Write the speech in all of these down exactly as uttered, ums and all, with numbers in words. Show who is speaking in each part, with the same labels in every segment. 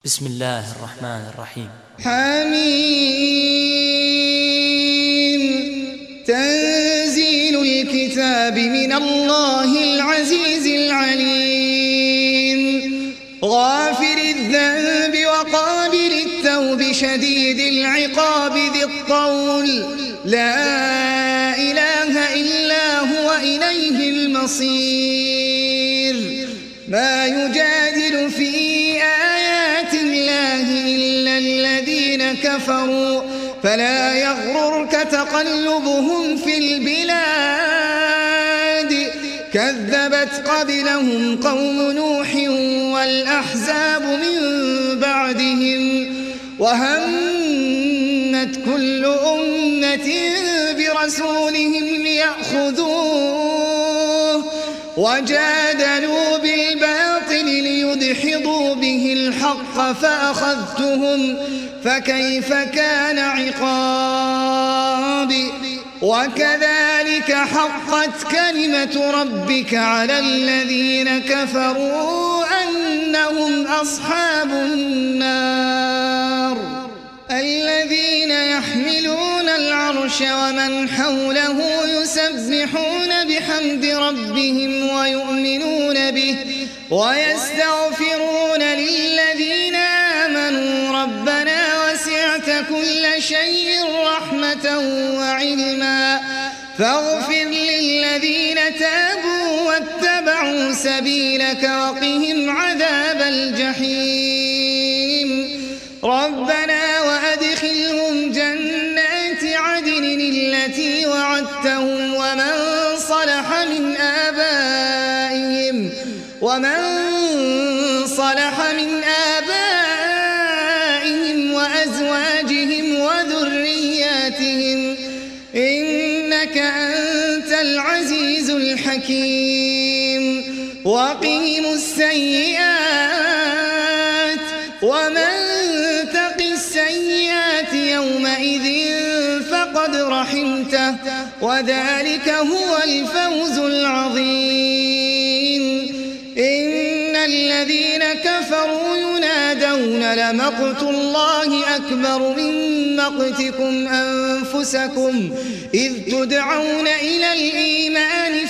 Speaker 1: بسم الله الرحمن الرحيم.
Speaker 2: حميم تنزيل الكتاب من الله العزيز العليم غافر الذنب وقابل التوب شديد العقاب ذي الطول لا إله إلا هو إليه المصير. ما يجادل في آيات الله إلا الذين كفروا فلا يغررك تقلبهم في البلاد. كذبت قبلهم قوم نوح والأحزاب من بعدهم وهمت كل أمة برسولهم ليأخذوه وجادلوا بالباطل ليدحضوا به الحق فأخذتهم فكيف كان عقابي. وكذلك حقت كلمة ربك على الذين كفروا أنهم أصحاب النار. الذين يحملون العرش ومن حوله يسبحون بحمد ربهم ويؤمنون به ويستغفرون للذين آمنوا ربنا وسعت كل شيء رحمة وعلما فاغفر للذين تابوا واتبعوا سبيلك وقهم عذاب الجحيم. ربنا وأدخلهم جنات عدن التي وعدتهم ومن صلح من آبائهم ومن صلح من آبائهم وأزواجهم وذرياتهم إنك أنت العزيز الحكيم. وقهم السيئات ومن تق السيئات يومئذ فقد رحمته وذلك هو الفوز العظيم. إن الذين كفروا ينادون لمقت الله أكبر من مقتكم أنفسكم إذ تدعون إلى الإيمان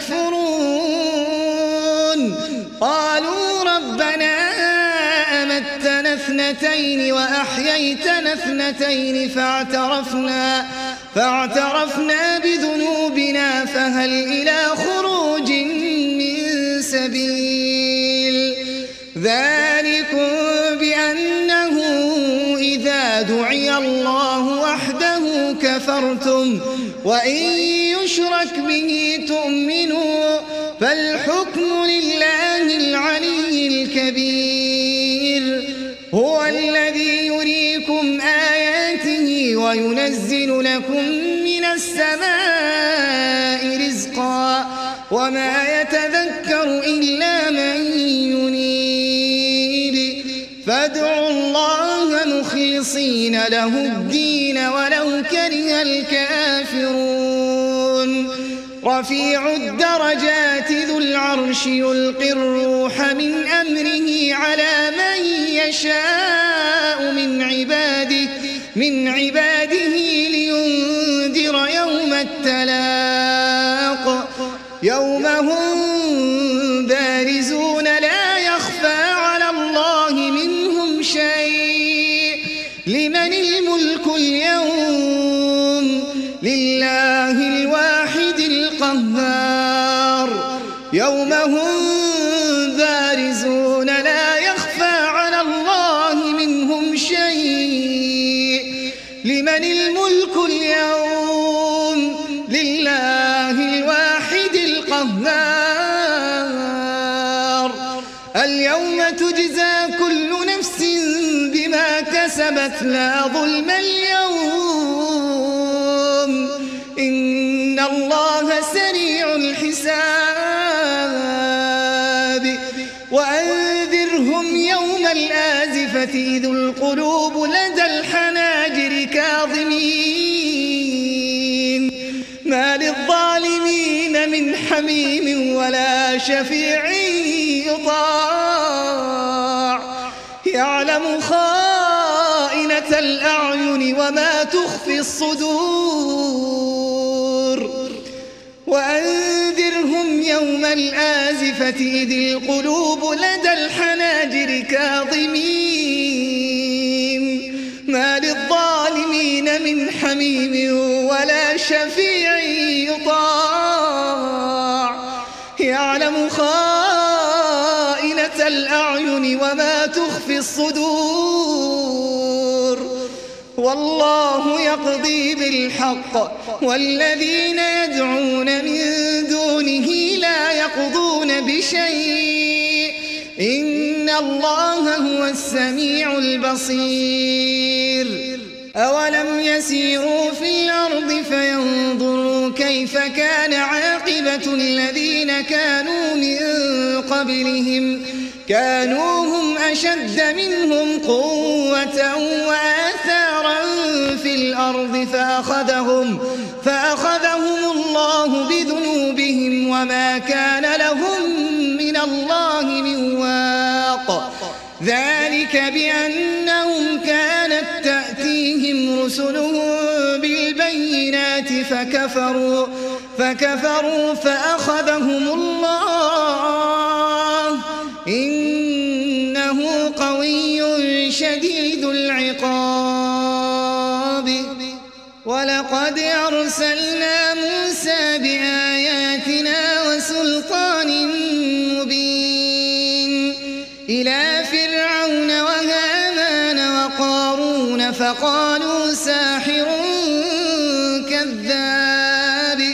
Speaker 2: فتكفرون قالوا ربنا أمتنا اثنتين وأحييتنا اثنتين فاعترفنا, فاعترفنا بذنوبنا فهل إلى خروج من سبيل. ذلكم بأنه إذا دعي الله وحده كفرتم وإن يشرك به تؤمنوا فالحكم لله العلي الكبير. هو الذي يريكم آياته وينزل لكم من السماء رزقا وما يتذكر إلا من ينيب. فادعوا الله مخلصين له الدين ولو كره الكافرون. رفيع الدرجات ذو العرش يلقي الروح من أمره على من يشاء من عباده من عباده لينذر يوم التلاق يوم هم بارزون لا يخفى على الله منهم شيء. لمن الملك اليوم لله الواحد القهار. يوم هم بارزون لا يخفى على الله منهم شيء. لمن الملك اليوم لله الواحد القهار. اليوم تجزى كل نفس بما كسبت لا ظلم اليوم إن الله سريع الحساب. وأنذرهم يوم الآزفة إذ القلوب لدى الحناجر كاظمين ما للظالمين من حميم ولا شفيع يطاع يعلم خائنة الأعين وما تخفي الصدور وأنذرهم يوم الآزفة إذ القلوب لدى الحناجر كاظمين ما للظالمين من حميم ولا شفيع يطاع يعلم خائنة الأعين وما تخفي الصدور والله يقضي بالحق والذين يدعون من دونه لا يقضون بشيء إن الله هو السميع البصير أولم يسيروا في الأرض فينظروا كيف كان عاقبة الذين كانوا من قبلهم كانوا هم أشد منهم قوة وآثارا في الأرض فأخذهم, فأخذهم الله بذنوبهم وما كان لهم من الله من واق ذلك بأنهم كانت تأتيهم رسلهم بالبينات فكفروا, فكفروا فأخذهم الله إنه قوي شديد العقاب ولقد أرسلنا موسى بآياتنا وسلطان مبين إلى فرعون وهامان وقارون فقالوا ساحر كذاب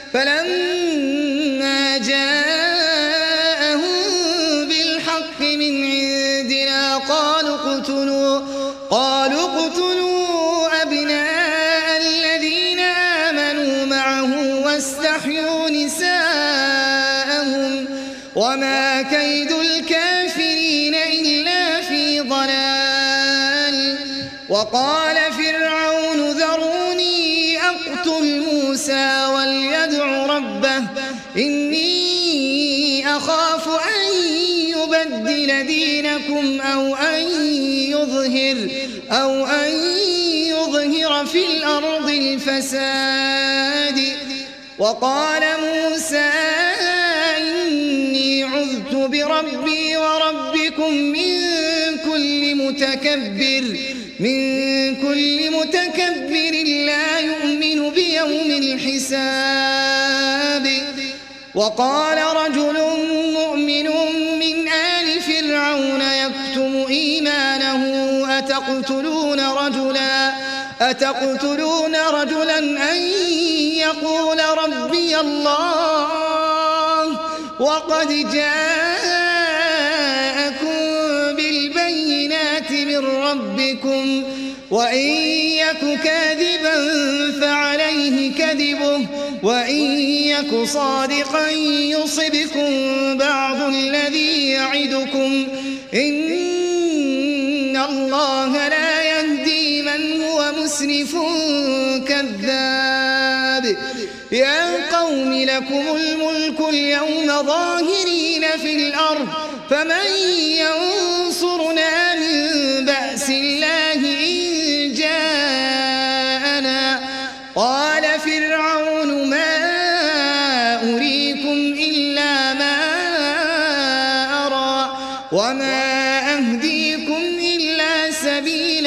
Speaker 2: فلما جاءهم بالحق من عندنا قالوا اقتلوا قالوا اقتلوا أبناء الذين آمنوا معه واستحيوا نساءهم وما كيد الكافرين إلا في ضلال وقال فرعون ذروني أقتل موسى وليدع ربه إني أخاف أن يبدل دينكم أو أن يظهر أو أن يظهر في الأرض الفساد وقال موسى إني عذت بربي وربكم من كل متكبر من كل متكبر لا يؤمن بيوم الحساب وقال رجل مؤمن من آل فرعون يكتم إيمانه أتقتلون رجلا أتقتلون رجلا أن يقول ربي الله وقد جاءكم بالبينات من ربكم وإن يك كاذبا فعليه كذبه وإن يك صادقا يصبكم بعض الذي يعدكم إن الله لا يهدي من هو مسرف كذاب يا قوم لكم الملك اليوم ظاهرين في الأرض فمن ينصرنا من بأس الله إن جاءنا قال فرعون ما أريكم إلا ما أرى وما أهديكم إلا سبيل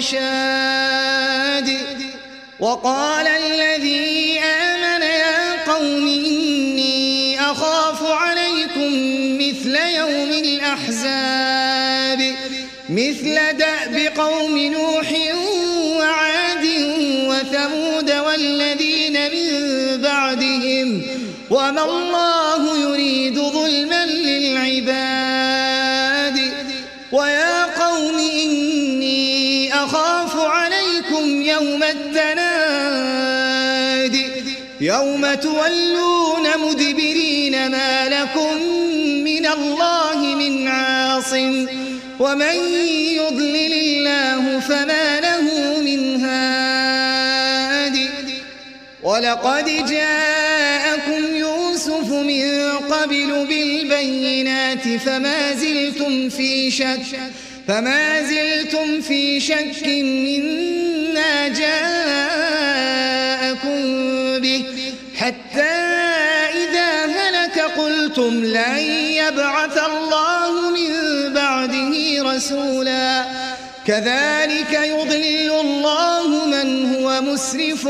Speaker 2: الرشاد وقال الذي آمن يا قوم إني أخاف عليكم مثل يوم الأحزاب مثل دأب قوم نوح وعاد وثمود والذين من بعدهم وما الله يريد ظلما للعباد ويا قوم إني أخاف عليكم يوم التناد يوم تولون مدبرين ما لكم من الله من عاصم ومن يضلل الله فما له من هاد ولقد جاءكم يوسف من قبل بالبينات فما زلتم في شك فما زلتم في شك مما جاءكم به حتى إذا هلك قلتم لن يبعث الله من بعده رسولا كذلك يضل الله من هو مسرف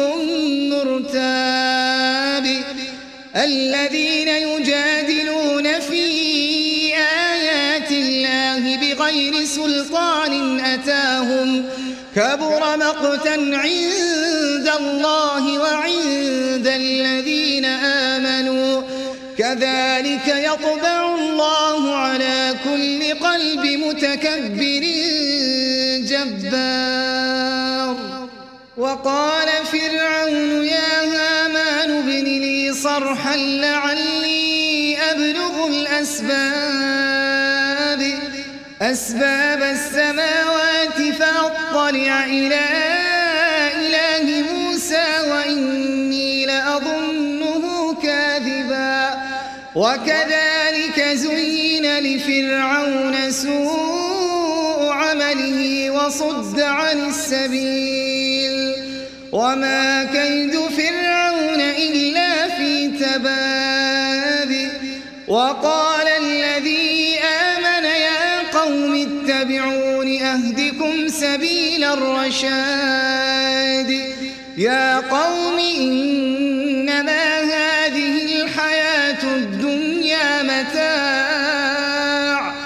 Speaker 2: مرتاب الذين يجادلون في آيات الله بغير سلطان أتاهم كبر مقتا عند الله وعند الذين آمنوا كذلك يطبع الله على كل قلب متكبر جبار وقال فرعون يا هامان ابن لي صرحا لعلي أبلغ الأسباب أسباب السماوات فأطلع إلى إله موسى وإني لأظنه كاذبا وكذلك زين لفرعون سوء عمله وصد عن السبيل وما كيد فرعون إلا في تباب وقال الذي آمن يا قوم اتبعون أهدكم سبيل الرشاد يا قوم إنما هذه الحياة الدنيا متاع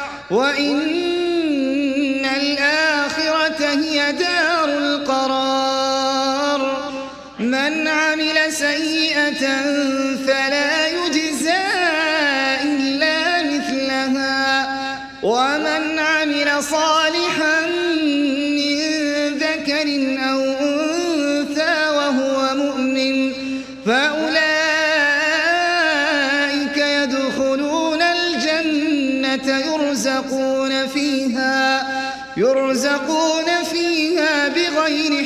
Speaker 2: وإن الآخرة هي دار القرار من عمل سيئة فلا يجزى إلا مثلها ومن عمل صالحا من ذكر أو أنثى وهو مؤمن فأولئك يدخلون الجنة يرزقون فيها يرزقون فيها بغير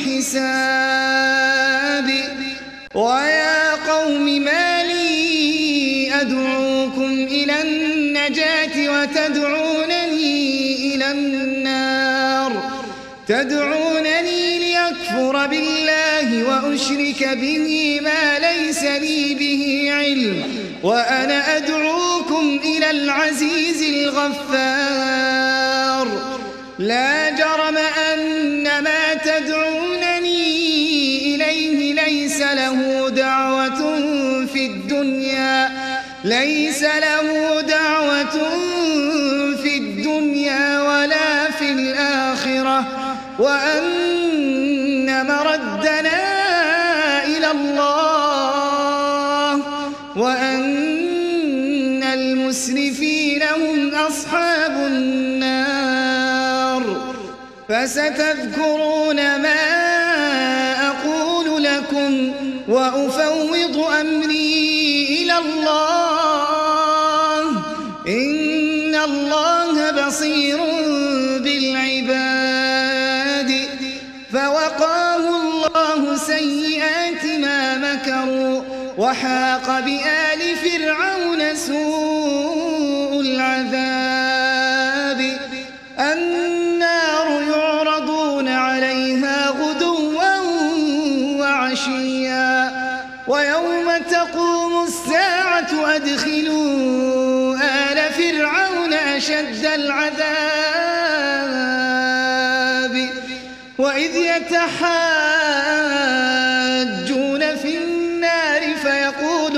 Speaker 2: حساب ويا قوم ما لي أدعوكم إلى النجاة وتدعونني إلى النار تدعونني ليكفر بالله وأشرك به ما ليس لي به علم وأنا أدعوكم إلى العزيز الغفار لا جرم أن ما تدعونني إليه ليس له دعوة في الدنيا ليس له دعوة في الدنيا ولا في الآخرة وأن مردنا إلى الله وأن المسرفين هم أصحاب النار فستذكرون ما أقول لكم وأفوض أمري إلى الله إن الله بصير بالعباد فوقاه الله سيئات ما مكروا وحاق بآل فرعون سوء العذاب النار يعرضون عليها غدوا وعشيا ويوم تقوم الساعة أدخلوا آل فرعون أشد العذاب وإذ يتحاجون في النار فيقول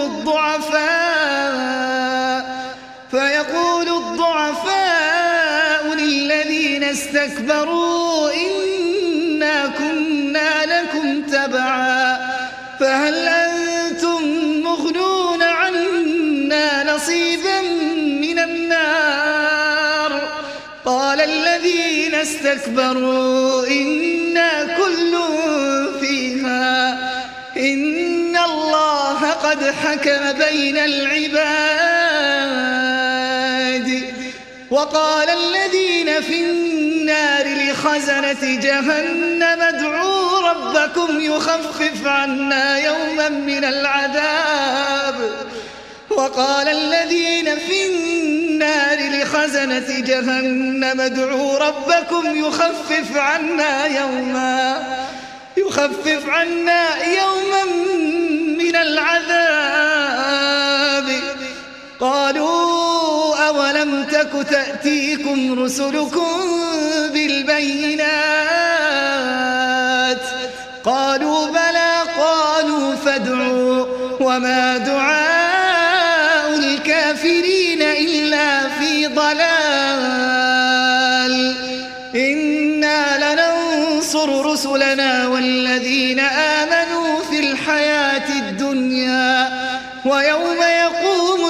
Speaker 2: الضعفاء فيقول الضعفاء للذين استكبروا إنا كنا لكم تبعا فهل أنتم مغنون عنا نصيبا من النار قال الذين استكبروا إنا كل فيها إن الله قد حكم بين العباد وقال الذين في النار لخزنة جهنم ادعوا ربكم يخفف عنا يوما من العذاب وقال الذين في النار لخزنة جهنم ادعوا ربكم يخفف عنا يوما يخفف عنا يوما من العذاب قالوا أولم تك تأتيكم رسلكم بالبينات قالوا بلى قالوا فادعوا وما دعاء الكافرين إلا في ضلال إنا لننصر رسلنا والذين آمنوا في الحياة الدنيا ويوم يقوم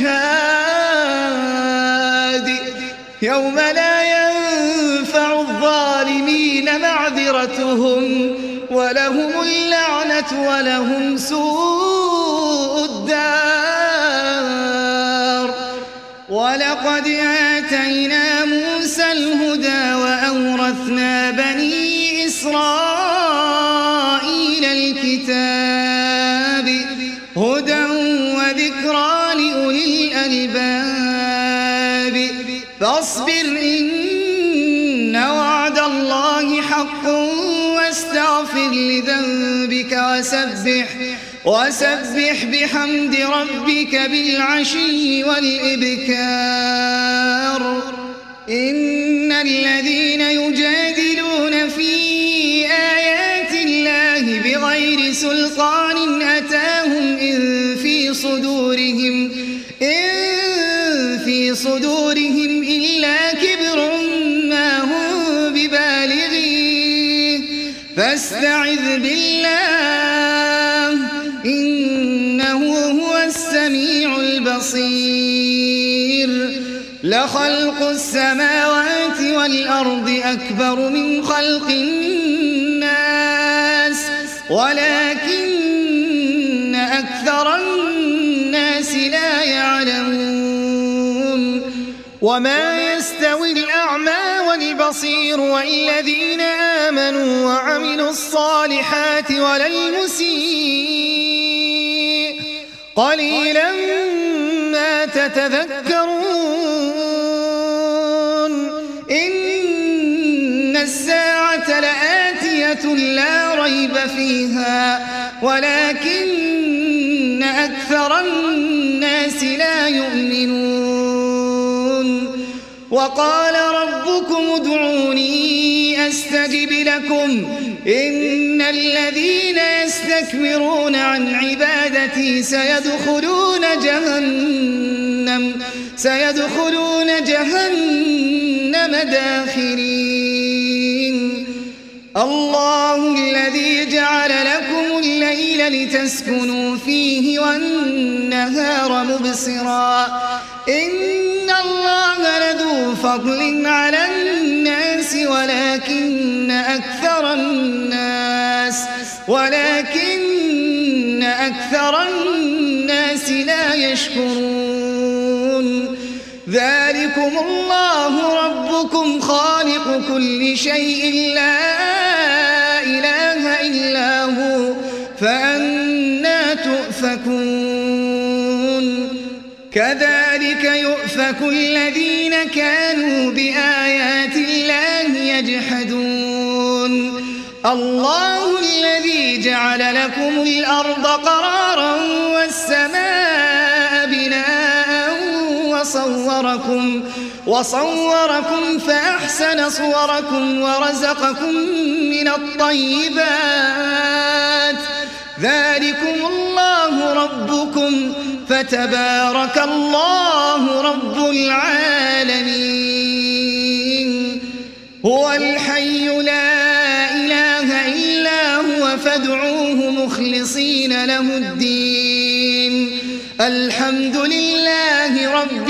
Speaker 2: الأشهاد يوم لا ينفع الظالمين معذرتهم ولهم اللعنة ولهم سوء الدار ولقد آتينا موسى الهدى وأورثنا بني إسرائيل الكتاب هدى وذكرى لأولي الألباب فاصبر إن وعد الله حق واستغفر لذنبك وسبح وسبح بحمد ربك بالعشي والإبكار إن الذين يجادلون في آيات الله بغير سلطان أتاهم إن في صدورهم إن في صدورهم إلا كبر ما هم ببالغيه فاستعذ بالله إنه هو السميع البصير لخلق السماوات والأرض أكبر من خلق الناس ولكن أكثر الناس لا يعلمون وما يستوي الأعمى والبصير والذين آمنوا وعملوا الصالحات ولا المسيء قليلا ما تتذكرون إن الساعة لآتية لا ريب فيها ولكن أكثر الناس لا يؤمنون وقال ربكم ادعوني أستجب لكم إن الذين يستكبرون عن عبادتي سيدخلون جهنم سيدخلون جهنم داخرين الله الذي جعل لكم الليل لتسكنوا فيه والنهار مبصرا إن الله لذو فضل على الناس ولكن أكثر الناس ولكن أكثر الناس لا يشكرون ذلكم الله ربكم خالق كل شيء لا إله إلا هو فأنى تؤفكون كذلك يؤفك الذين كانوا بآيات الله يجحدون الله الذي جعل لكم الأرض قرارا والسماء بناء وصوركم وصوركم فأحسن صوركم ورزقكم من الطيبات ذلكم الله ربكم فتبارك الله رب العالمين هو الحي لا إله إلا هو فادعوه مخلصين له الدين الحمد لله رب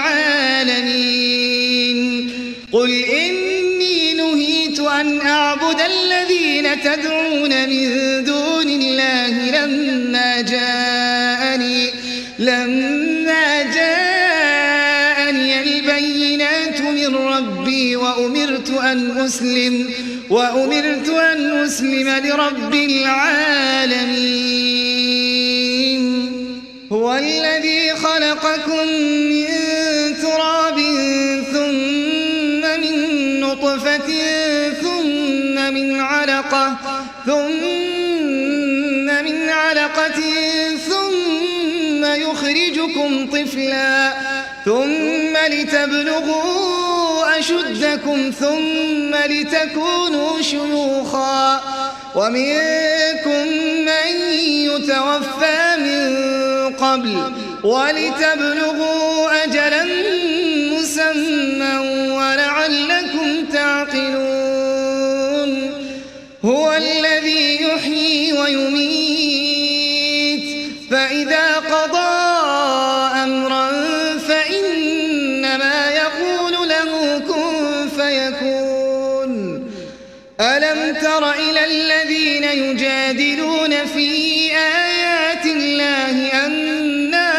Speaker 2: العالمين قل إني نهيت أن أعبد الذين تدعون من دون الله لما جاءني لما جاءني البينات من ربي وأمرت أن أسلم وأمرت أن أسلم لرب العالمين هو هو الذي خلقكم من تراب ثم من نطفة ثم من علقة ثم من علقة ثم يخرجكم طفلا ثم لتبلغوا أشدكم ثم لتكونوا شيوخا ومنكم من يتوفى من قبل ولتبلغوا أجلا مسمى ولعلكم تعقلون هو الذي يحيي ويميت فإذا قضى أمرا فإنما يقول له كن فيكون ألم تر إلى الذين يجادلون في آيات الله أنى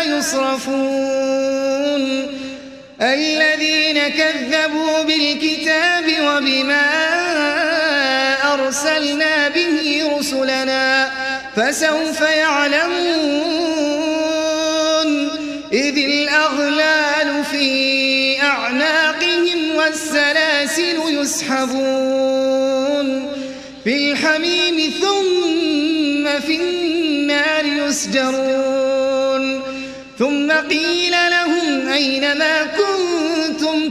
Speaker 2: يصرفون الذين كذبوا بالكتاب وبما أرسلنا به رسلنا فسوف يعلمون إذ الأغلال في أعناقهم والسلاسل يسحبون في الحميم ثم في النار يسجرون ثم قيل لهم أين ما كنتم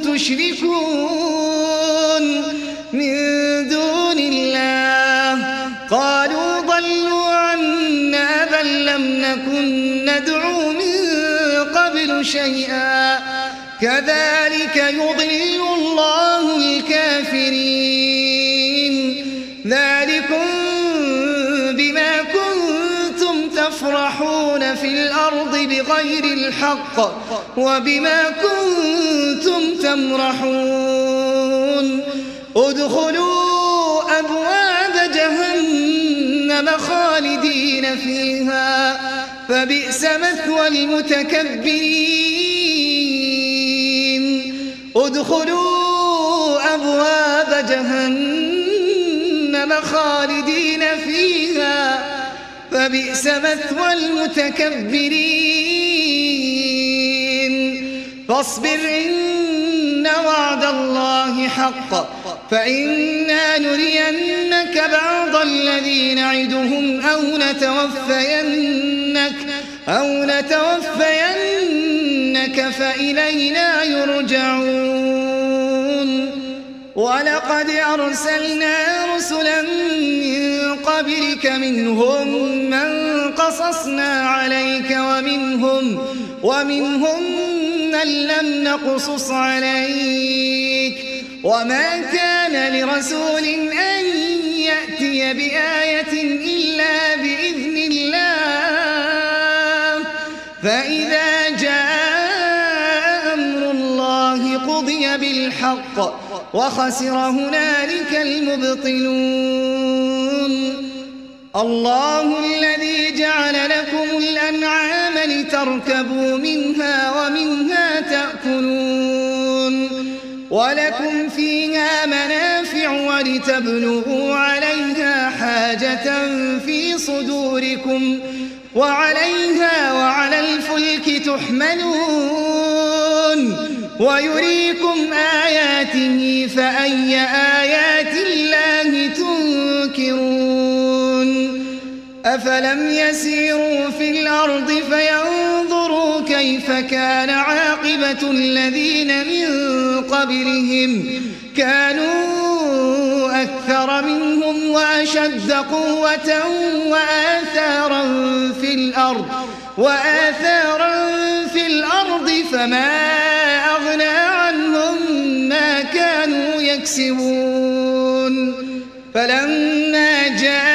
Speaker 2: تشركون من دون الله قالوا ضلوا عنا بل لم نكن ندعو من قبل شيئا كذلك يضل الله الكافرين ذلكم بما كنتم تفرحون في الأرض بغير الحق وبما كنتم تمرحون ادخلوا أبواب جهنم خالدين فيها فبئس مثوى المتكبرين ادخلوا أبواب جهنم خالدين فيها فبئس مثوى المتكبرين فاصبر إن وعد الله حق فإنا نرينك بعض الذي نعدهم أو نتوفينك أو نتوفينك فإلينا يرجعون ولقد أرسلنا رسلا من قبلك منهم من قصصنا عليك ومنهم ومنهم من لم نقصص عليك وما كان لرسول أن يأتي بآية إلا بإذن الله فإذا جاء أمر الله قضي بالحق وخسر هنالك المبطلون الله الذي جعل لكم الأنعام لتركبوا منها ومنها تأكلون ولكم فيها منافع ولتبلغوا عليها حاجة في صدوركم وعليها وعلى الفلك تحملون ويريكم آياته فأي آيات الله تنكرون أفلم يسيروا في الأرض فينظروا كيف كان عاقبة الذين من قبلهم كانوا أكثر منهم وأشد قوة وآثارا في الأرض وآثارا في الأرض فما أغنى عنهم ما كانوا يكسبون فلما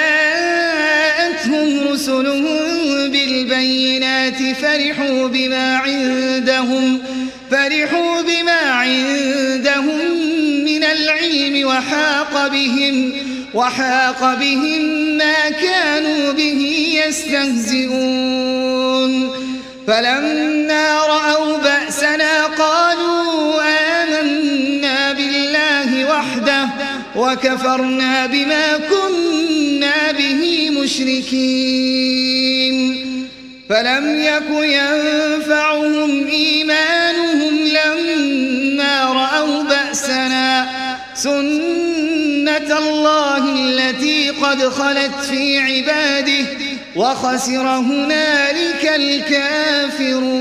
Speaker 2: جاءتهم رسلهم بالبينات فرحوا بما عندهم فرحوا بما عندهم من العلم وحاق بهم وحاق بهم ما كانوا به يستهزئون فلما رأوا بأسنا قالوا آمنا بالله وحده وكفرنا بما كنا به مشركين فلم يك ينفعهم إيمانهم لما رأوا بأسنا سنة الله التي قد خلت في عباده وخسر هنالك الكافرون.